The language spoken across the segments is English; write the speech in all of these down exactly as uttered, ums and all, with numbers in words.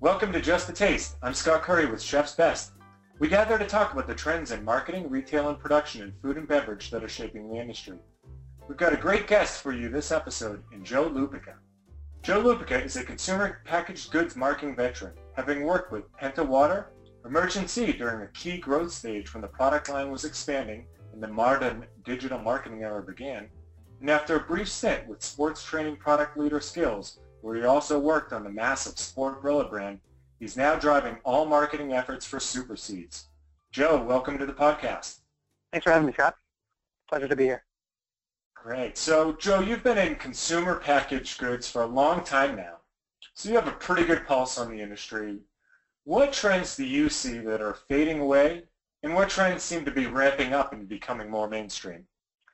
Welcome to Just a Taste. I'm Scott Curry with Chef's Best. We gather to talk about the trends in marketing, retail, and production in food and beverage that are shaping the industry. We've got a great guest for you this episode in Joe Lupica. Joe Lupica is a consumer packaged goods marketing veteran, having worked with Penta Water, Emergen-C during a key growth stage when the product line was expanding and the modern digital marketing era began, and after a brief stint with sports training product leader skills, where he also worked on the massive Sportbrilla brand, he's now driving all marketing efforts for Super Seeds. Joe, welcome to the podcast. Thanks for having me, Scott. Pleasure to be here. Great. So, Joe, you've been in consumer packaged goods for a long time now, so you have a pretty good pulse on the industry. What trends do you see that are fading away, and what trends seem to be ramping up and becoming more mainstream?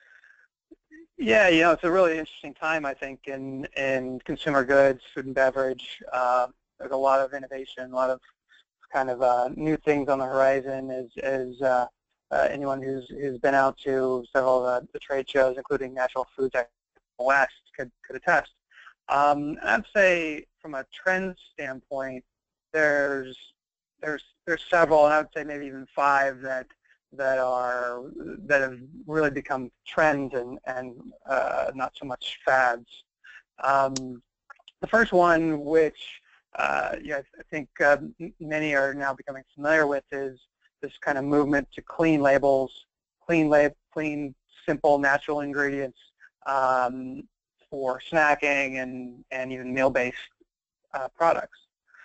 Yeah, you know, it's a really interesting time, I think, in, in consumer goods, food and beverage. Uh, there's a lot of innovation, a lot of kind of uh, new things on the horizon as, as uh, uh, anyone who's, who's been out to several of the, the trade shows, including Natural Foods West, could, could attest. Um, I'd say from a trend standpoint, there's, there's, there's several, and I would say maybe even five that that are that have really become trends and and uh, not so much fads. Um, the first one, which uh, yeah, I think uh, many are now becoming familiar with, is this kind of movement to clean labels, clean lab, clean, simple, natural ingredients um, for snacking and and even meal-based uh, products.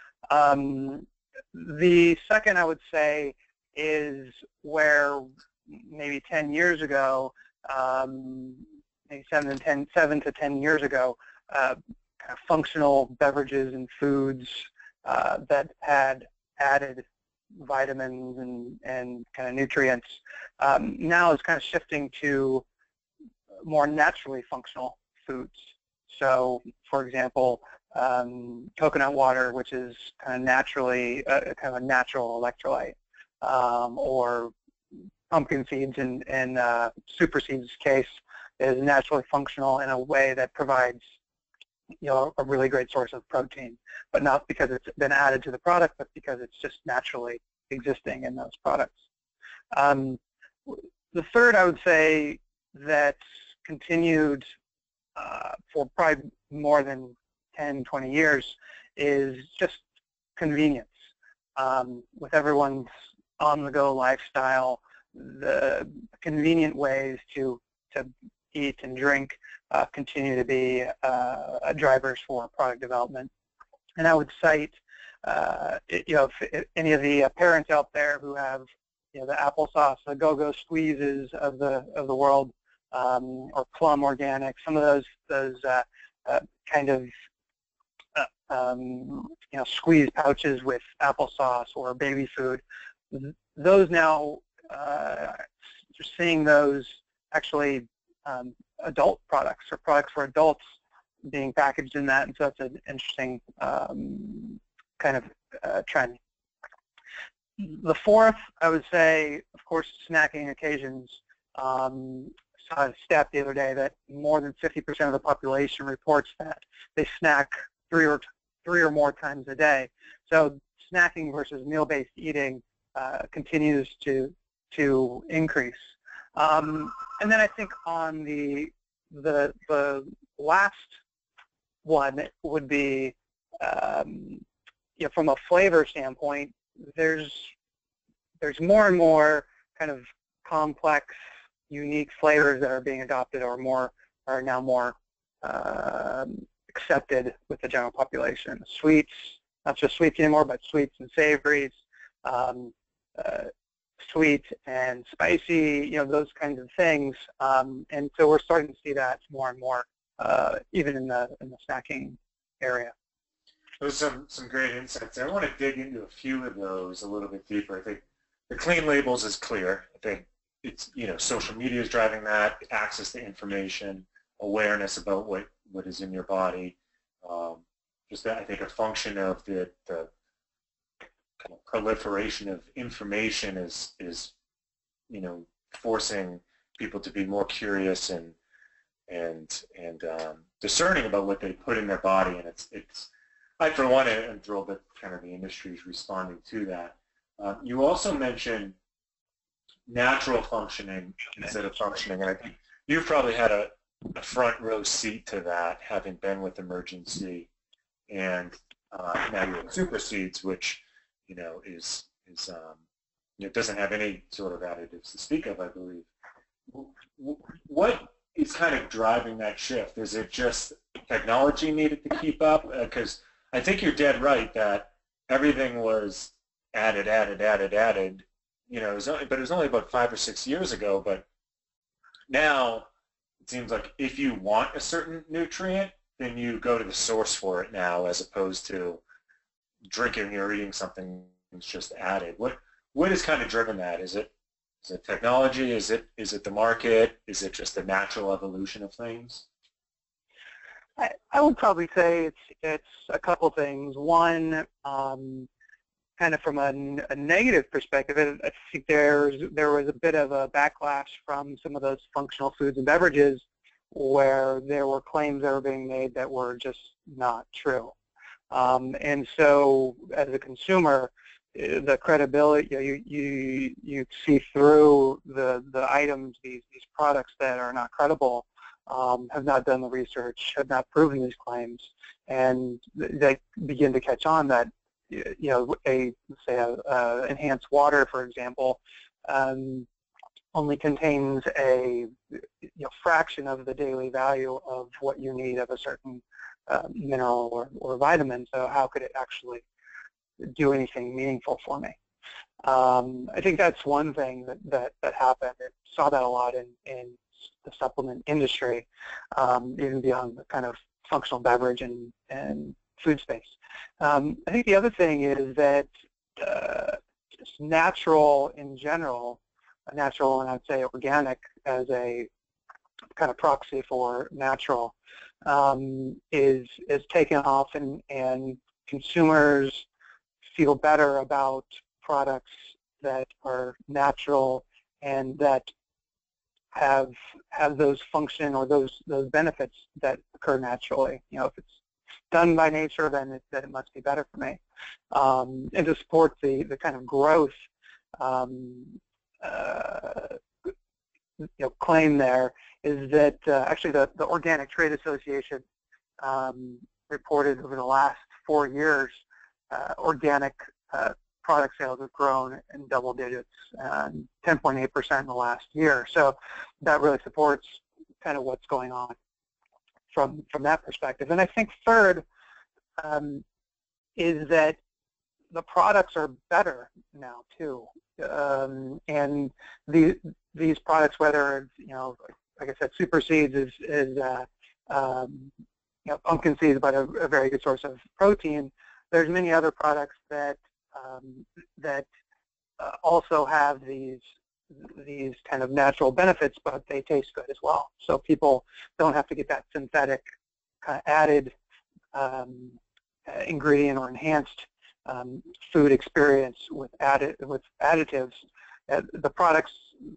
Um, the second, I would say, is where maybe ten years ago, um, maybe seven to ten, seven to ten years ago, uh, kind of functional beverages and foods uh, that had added vitamins and, and kind of nutrients, um, now is kind of shifting to more naturally functional foods. So, for example, um, coconut water, which is kind of naturally, uh, kind of a natural electrolyte. Um, or pumpkin seeds in, in uh, Super Seeds' case is naturally functional in a way that provides, you know, a really great source of protein, but not because it's been added to the product, but because it's just naturally existing in those products. Um, the third, I would say, that's continued uh, for probably more than ten, twenty years is just convenience. Um, with everyone's on-the-go lifestyle, the convenient ways to to eat and drink uh, continue to be uh, drivers for product development. And I would cite, uh, you know, if, if any of the parents out there who have, you know, the applesauce, the Go-Go squeezes of the of the world, um, or Plum Organic, some of those those uh, uh, kind of uh, um, you know, squeeze pouches with applesauce or baby food. Those now, uh, you're seeing those actually um, adult products or products for adults being packaged in that, and so that's an interesting um, kind of uh, trend. The fourth, I would say, of course, snacking occasions. Um, saw a stat the other day that more than fifty percent of the population reports that they snack three or three or more times a day. So snacking versus meal-based eating Uh, continues to to increase, um, and then I think on the the the last one would be, um, you know, from a flavor standpoint, there's there's more and more kind of complex, unique flavors that are being adopted, or more are now more uh, accepted with the general population. Sweets, not just sweets anymore, but sweets and savories. Um, Uh, sweet and spicy, you know, those kinds of things, um, and so we're starting to see that more and more, uh, even in the in the snacking area. Those are some some great insights. I want to dig into a few of those a little bit deeper. I think the clean labels is clear. I think it's, you know, social media is driving that, access to information, awareness about what what is in your body. Um, just that, I think, a function of the the kind of proliferation of information is, is, you know, forcing people to be more curious and and and um, discerning about what they put in their body, and it's it's I, for one, am thrilled that kind of the industry is responding to that. Uh, you also mentioned natural functioning instead of functioning, and I think you've probably had a, a front row seat to that, having been with Emergen-C, and uh, now you're at Super Seeds, which you know is is um, you know, doesn't have any sort of additives to speak of, I believe. What is kind of driving that shift? Is it just technology needed to keep up? Because uh, I think you're dead right that everything was added, added, added, added. You know, it was only, but it was only about five or six years ago. But now it seems like if you want a certain nutrient, then you go to the source for it now, as opposed to drinking or eating something that's just added. What what has kind of driven that? Is it is it technology? Is it is it the market? Is it just the natural evolution of things? I, I would probably say it's it's a couple things. One, um, kind of from a, a negative perspective, I think there's there was a bit of a backlash from some of those functional foods and beverages where there were claims that were being made that were just not true. Um, and so, as a consumer, the credibility, you know, you, you you see through the the items, these these products that are not credible, um, have not done the research, have not proven these claims, and they begin to catch on that, you know, a say a, a enhanced water, for example, um, only contains a you know fraction of the daily value of what you need of a certain uh, mineral or, or vitamin. So how could it actually do anything meaningful for me? Um, I think that's one thing that, that, that happened. I saw that a lot in, in the supplement industry, um, even beyond the kind of functional beverage and, and food space. Um, I think the other thing is that uh, just natural in general, natural and I'd say organic as a kind of proxy for natural, um, is is taken off, and, and consumers feel better about products that are natural and that have have those function or those those benefits that occur naturally. You know, if it's done by nature, then it, then it must be better for me. Um, and to support the the kind of growth um, uh, you know, claim there is that uh, actually the the Organic Trade Association um, reported over the last four years. Uh, organic uh, product sales have grown in double digits, and ten point eight percent in the last year. So that really supports kind of what's going on from from that perspective. And I think third um, is that the products are better now too. Um, and the, these products, whether it's, you know, like I said, Super Seeds is, is uh, um, you know, pumpkin seeds, but a, a very good source of protein. There's many other products that um, that uh, also have these these kind of natural benefits, but they taste good as well. So people don't have to get that synthetic uh, added um, uh, ingredient or enhanced um, food experience with added with additives. Uh, the products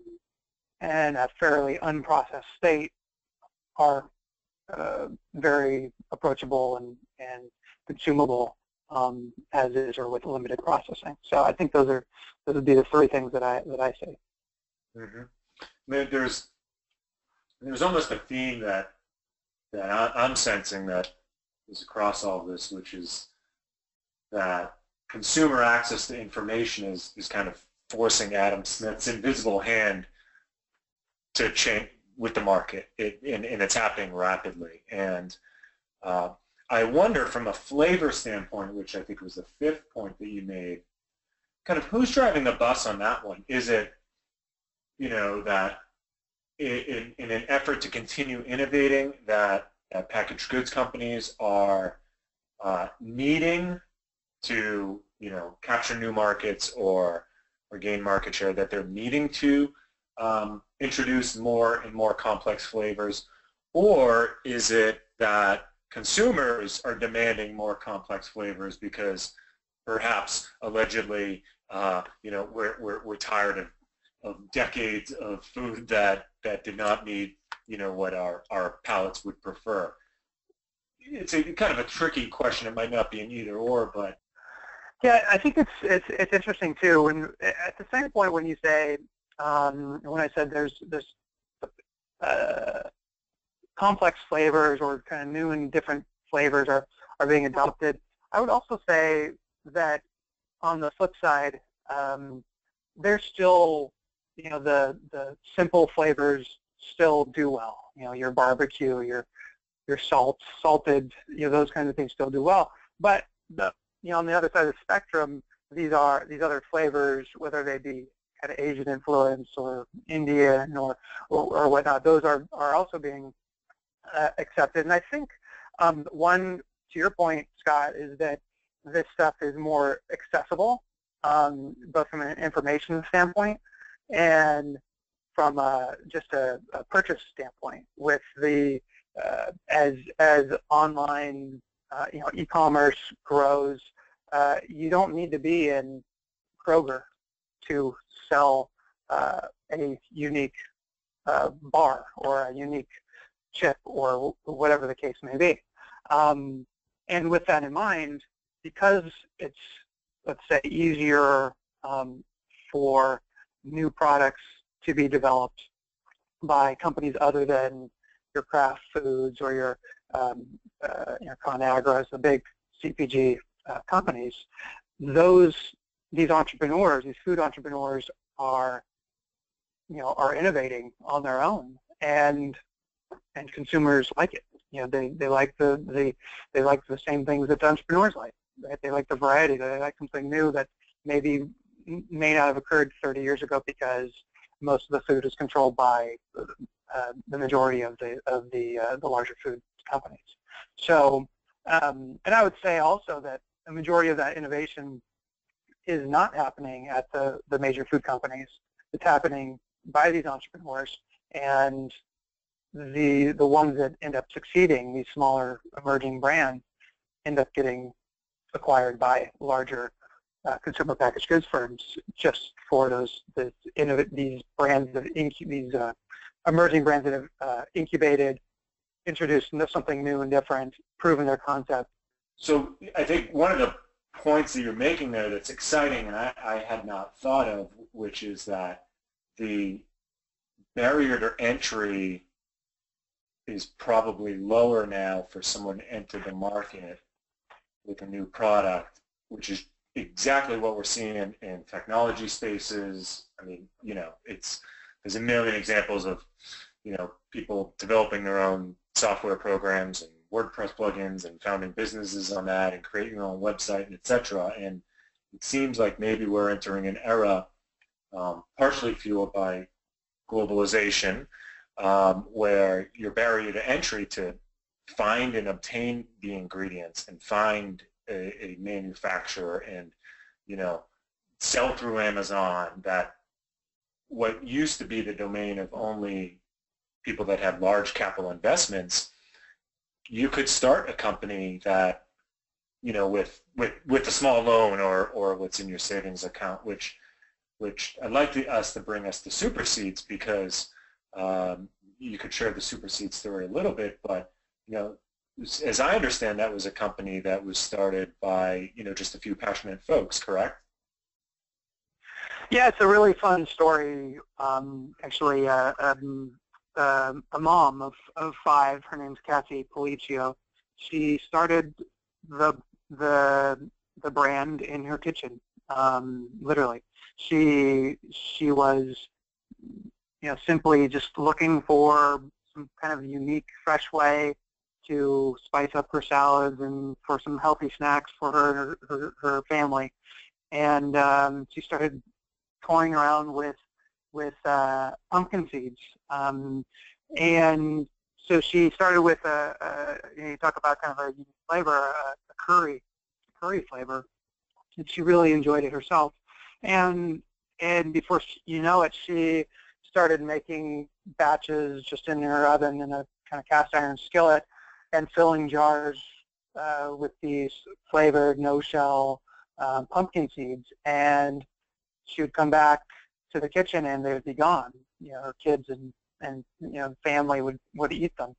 in a fairly unprocessed state are uh, very approachable and and consumable. Um, as is, or with limited processing. So I think those are those would be the three things that I that I say. Mm-hmm. There's there's almost a theme that that I'm sensing that is across all of this, which is that consumer access to information is is kind of forcing Adam Smith's invisible hand to change with the market, it, and, and it's happening rapidly. And uh, I wonder, from a flavor standpoint, which I think was the fifth point that you made, kind of who's driving the bus on that one? Is it, you know, that in, in an effort to continue innovating, that, that packaged goods companies are uh, needing to, you know, capture new markets or or gain market share, that they're needing to um, introduce more and more complex flavors, or is it that consumers are demanding more complex flavors because perhaps allegedly, uh, you know, we're, we're, we're tired of, of decades of food that, that did not meet, you know, what our, our palates would prefer. it's a kind of a tricky question. It might not be an either or, but yeah, I think it's it's it's interesting too. When at the same point when you say um, when I said there's there's uh, complex flavors or kind of new and different flavors are are being adopted, I would also say that on the flip side, um, there's still, you know, the the simple flavors still do well. You know, your barbecue, your your salt, salted, you know, those kinds of things still do well. But the, you know, on the other side of the spectrum, these are these other flavors, whether they be kind of Asian influence or Indian or or, or whatnot, those are are also being uh, accepted. And I think um, one, to your point, Scott, is that this stuff is more accessible, um, both from an information standpoint and from a, just a, a purchase standpoint. With the uh, as as online, uh, you know, e-commerce grows, uh, you don't need to be in Kroger to sell uh, a unique uh, bar or a unique chip or whatever the case may be. Um, and with that in mind, because it's, let's say, easier um, for new products to be developed by companies other than your Kraft Foods or your um, uh, you know, ConAgra's, the big C P G uh, companies, those these entrepreneurs, these food entrepreneurs, are you know are innovating on their own, and and consumers like it. You know, they they like the the they like the same things that the entrepreneurs like. Right? They like the variety. They like something new that maybe may not have occurred thirty years ago because most of the food is controlled by uh, the majority of the of the uh, the larger food companies. So, um, and I would say also that the majority of that innovation is not happening at the the major food companies. It's happening by these entrepreneurs, and the the ones that end up succeeding, these smaller emerging brands, end up getting acquired by larger uh, consumer packaged goods firms just for those the innov- these brands that incu- these uh, emerging brands that have uh, incubated, introduced something new and different, proven their concept. So I think one of the points that you're making there that's exciting, and I, I had not thought of, which is that the barrier to entry is probably lower now for someone to enter the market with a new product, which is exactly what we're seeing in, in technology spaces. I mean, you know, it's there's a million examples of, you know, people developing their own software programs and WordPress plugins and founding businesses on that and creating their own website, and et cetera. And it seems like maybe we're entering an era, um, partially fueled by globalization, um, where your barrier to entry to find and obtain the ingredients and find a, a manufacturer and, you know, sell through Amazon, that what used to be the domain of only people that had large capital investments, you could start a company that, you know, with with with a small loan or or what's in your savings account, which which I'd like to, us to bring us to Superseeds, because um, you could share the Superseed story a little bit, but you know, as I understand, that was a company that was started by, you know, just a few passionate folks, correct? Yeah, it's a really fun story. Um, actually, uh, um, uh, a mom of, of five, her name's Kathy Policio. She started the the the brand in her kitchen, um, literally. She she was, you know, simply just looking for some kind of unique, fresh way to spice up her salads and for some healthy snacks for her and her, her, her family. And um, she started toying around with with uh, pumpkin seeds. Um, and so she started with a, a you, know, you talk about kind of a unique flavor, a, a curry, curry flavor, and she really enjoyed it herself. And and before she, you know it, she started making batches just in her oven in a kind of cast iron skillet, and filling jars uh, with these flavored no-shell um, pumpkin seeds. And she would come back to the kitchen and they would be gone. You know, her kids and, and you know, family would, would eat them.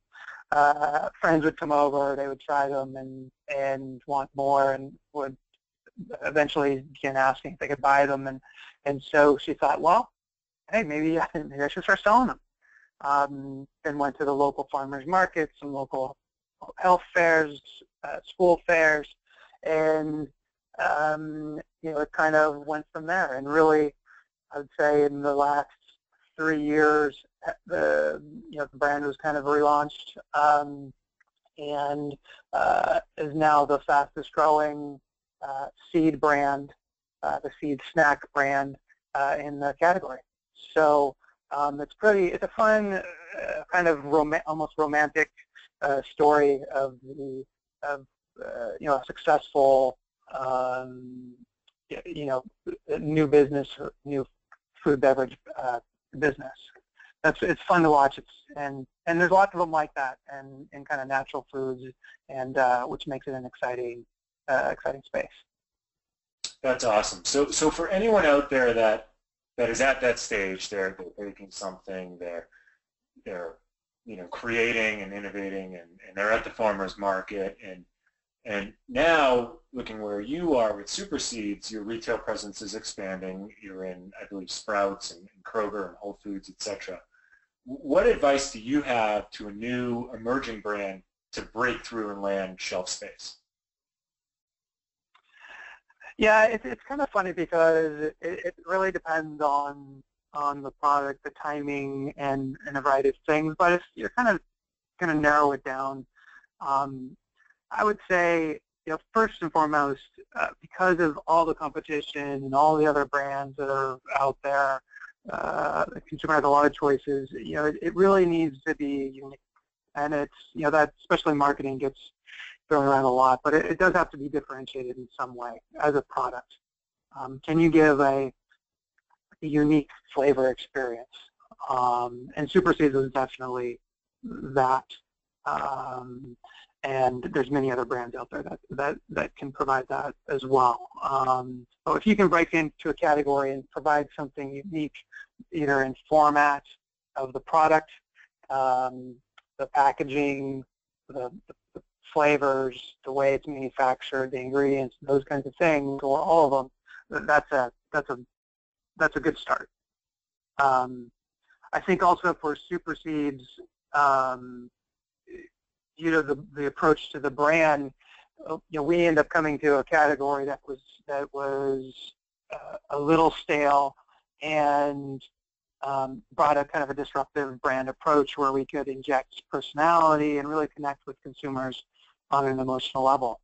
uh, friends would come over, they would try them and, and want more and would eventually begin asking if they could buy them. And, and so she thought, well, hey, maybe, maybe I should start selling them. Um, then went to the local farmers markets, some local health fairs, uh, school fairs, and um, you know, it kind of went from there. And really, I would say in the last three years, the you know the brand was kind of relaunched um, and uh, is now the fastest growing uh, seed brand, uh, the seed snack brand uh, in the category. So um, it's pretty. It's a fun, uh, kind of rom almost romantic uh, story of the of uh, you know a successful um, you know new business, new food beverage uh, business. That's it's fun to watch. It's and and there's lots of them like that, and in kind of natural foods, and uh, which makes it an exciting uh, exciting space. That's awesome. So so for anyone out there that that is at that stage, they're they're making something, they're they're you know creating and innovating, and, and they're at the farmers market, and and now looking where you are with Super Seeds, your retail presence is expanding. You're in, I believe, Sprouts and, and Kroger and Whole Foods, et cetera. What advice do you have to a new emerging brand to break through and land shelf space? Yeah, it's it's kind of funny because it, it really depends on on the product, the timing, and, and a variety of things. But if you're kind of going to narrow it down, um, I would say, you know, first and foremost, uh, because of all the competition and all the other brands that are out there, uh, the consumer has a lot of choices. You know, it, it really needs to be unique, and it's you know that especially marketing gets thrown around a lot, but it, it does have to be differentiated in some way as a product. Um, can you give a, a unique flavor experience? Um, and Super Seeds is definitely that. Um, and there's many other brands out there that, that, that can provide that as well. Um, so if you can break into a category and provide something unique, either in format of the product, um, the packaging, the, the, the flavors, the way it's manufactured, the ingredients, those kinds of things, or all of them, that's a, that's a, that's a good start. Um, I think also for Super Seeds, um, you know, the, the approach to the brand, you know, we end up coming to a category that was, that was uh, a little stale and um, brought a kind of a disruptive brand approach where we could inject personality and really connect with consumers on an emotional level.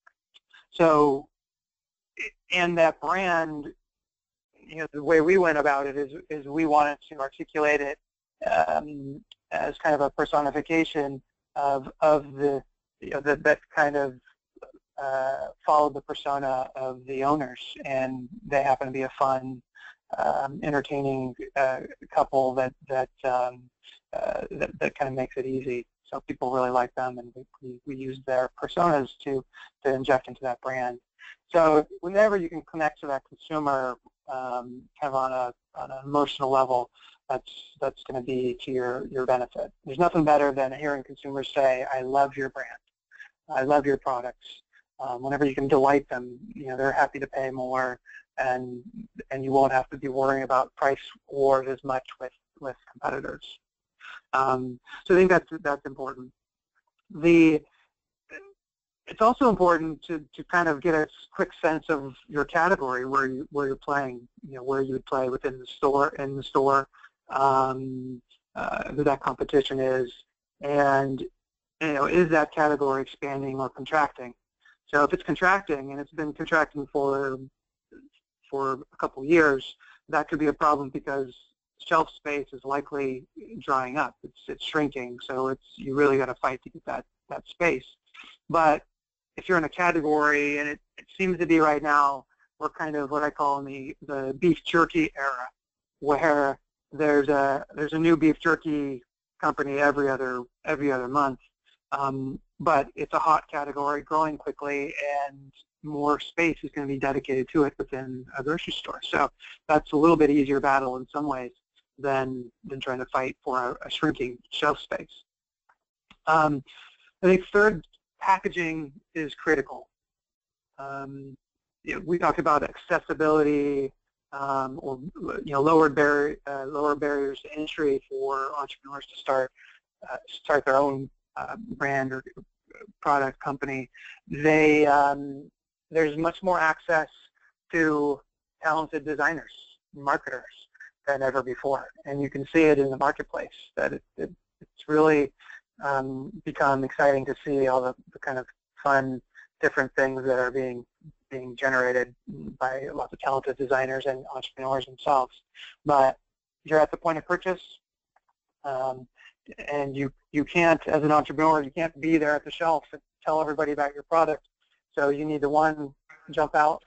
So, and that brand, you know, the way we went about it is, is we wanted to articulate it um, as kind of a personification of of the you know that that kind of uh, followed the persona of the owners, and they happen to be a fun, um, entertaining uh, couple that that, um, uh, that that kind of makes it easy. So people really like them, and we we use their personas to to inject into that brand. So whenever you can connect to that consumer, um, kind of on a on an emotional level, that's that's going to be to your your benefit. There's nothing better than hearing consumers say, "I love your brand, I love your products." Um, whenever you can delight them, you know they're happy to pay more, and and you won't have to be worrying about price wars as much with with competitors. Um, so I think that's that's important. The It's also important to, to kind of get a quick sense of your category, where you where you're playing, you know, where you would play within the store, in the store, um, uh, who that competition is, and you know, is that category expanding or contracting? So if it's contracting, and it's been contracting for for a couple years, that could be a problem because shelf space is likely drying up. It's it's shrinking, so it's you really got to fight to get that that space. But if you're in a category, and it, it seems to be right now, we're kind of what I call in the, the beef jerky era, where there's a there's a new beef jerky company every other every other month, um, but it's a hot category, growing quickly, and more space is going to be dedicated to it within a grocery store. So that's a little bit easier battle in some ways than than trying to fight for a, a shrinking shelf space. Um, I think third, packaging is critical. Um, you know, we talked about accessibility, um, or you know, lower barrier, uh, lower barriers to entry for entrepreneurs to start uh, start their own uh, brand or product company. They um, there's much more access to talented designers, marketers than ever before, and you can see it in the marketplace that it, it, it's really um, become exciting to see all the, the kind of fun, different things that are being being generated by lots of talented designers and entrepreneurs themselves. But you're at the point of purchase, um, and you you can't, as an entrepreneur, you can't be there at the shelf and tell everybody about your product. So you need to, one, jump out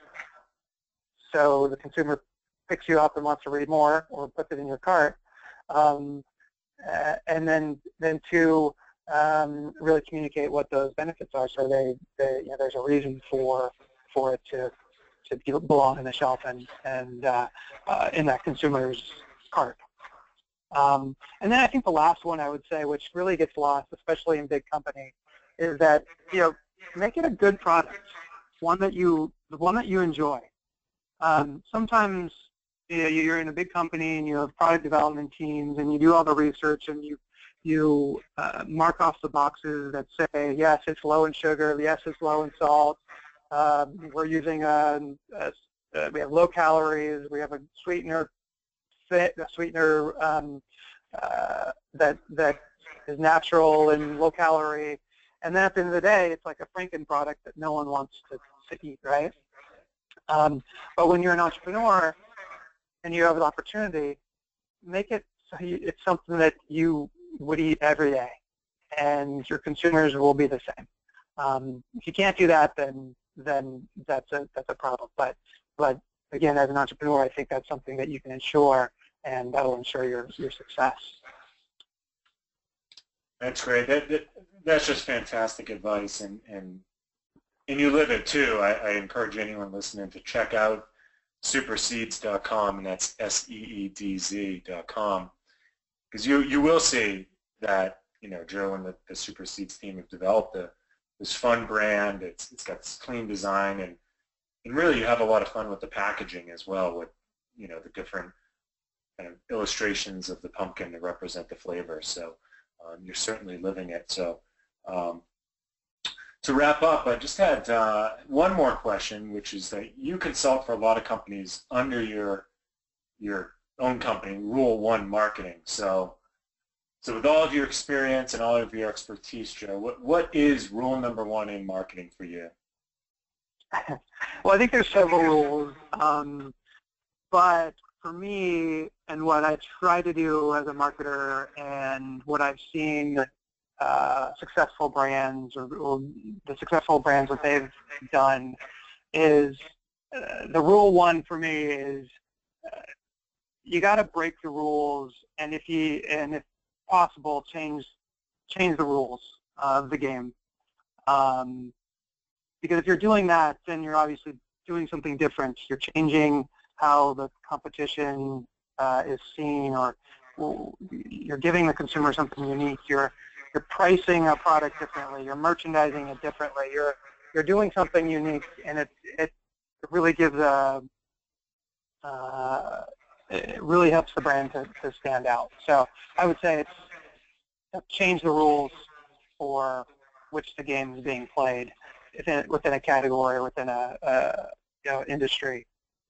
so the consumer picks you up and wants to read more or puts it in your cart, um, uh, and then then two, um, really communicate what those benefits are, so they, they you know, there's a reason for for it to to belong on the shelf and and uh, uh, in that consumer's cart. Um, and then I think the last one I would say, which really gets lost, especially in big company, is that, you know, make it a good product, one that you one that you enjoy. Um, sometimes, you know, you're in a big company and you have product development teams and you do all the research and you you uh, mark off the boxes that say, yes, it's low in sugar, yes, it's low in salt, um, we're using a, a, a, we have low calories, we have a sweetener, fit, a sweetener um, uh, that that is natural and low calorie, and then at the end of the day, it's like a Franken product that no one wants to, to eat, right? Um, but when you're an entrepreneur and you have an opportunity, make it so you, it's something that you would eat every day, and your consumers will be the same. Um, if you can't do that, then then that's a that's a problem. But but again, as an entrepreneur, I think that's something that you can ensure, and that will ensure your your success. That's great. That, that that's just fantastic advice, and and and you live it too. I, I encourage anyone listening to check out superseeds dot com, and that's S E E D Z dot com, because you you will see that, you know, Joe and the, the Superseeds team have developed a, this fun brand. It's it's got this clean design, and and really you have a lot of fun with the packaging as well, with, you know, the different kind of illustrations of the pumpkin to represent the flavor. So um, you're certainly living it. So um, to wrap up, I just had uh, one more question, which is that you consult for a lot of companies under your your own company, Rule One Marketing. So so with all of your experience and all of your expertise, Joe, what what is rule number one in marketing for you? Well, I think there's several rules, um, but for me, and what I try to do as a marketer, and what I've seen uh, successful brands or, or the successful brands that they've done, is uh, the rule one for me is uh, you got to break the rules, and if you and if possible, change change the rules of the game. Um, because if you're doing that, then you're obviously doing something different. You're changing how the competition uh, is seen, or, or you're giving the consumer something unique. You're you're pricing a product differently. You're merchandising it differently. You're you're doing something unique, and it it really gives a uh, it really helps the brand to, to stand out. So I would say it's change the rules for which the game is being played within, within a category, within a, a you know, industry.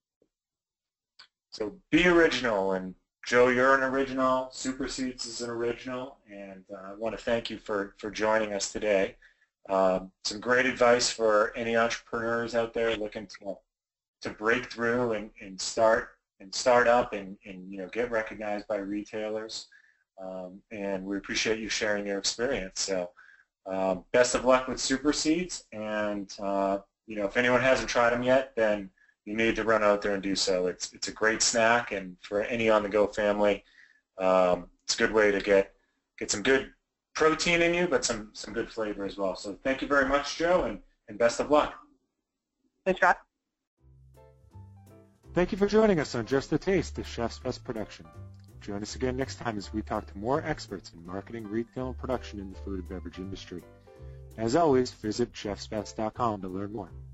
So be original, and Joe, you're an original. Superseeds is an original, and uh, I want to thank you for, for joining us today. Um, some great advice for any entrepreneurs out there looking to to break through and, and start and start up and, and you know get recognized by retailers. Um, and we appreciate you sharing your experience. So um, best of luck with Superseeds, and uh, you know if anyone hasn't tried them yet, then you need to run out there and do so. It's it's a great snack, and for any on-the-go family, um, it's a good way to get get some good protein in you, but some some good flavor as well. So thank you very much, Joe, and, and best of luck. Thanks, Scott. Thank you for joining us on Just the Taste, the Chef's Best production. Join us again next time as we talk to more experts in marketing, retail, and production in the food and beverage industry. As always, visit chefs best dot com to learn more.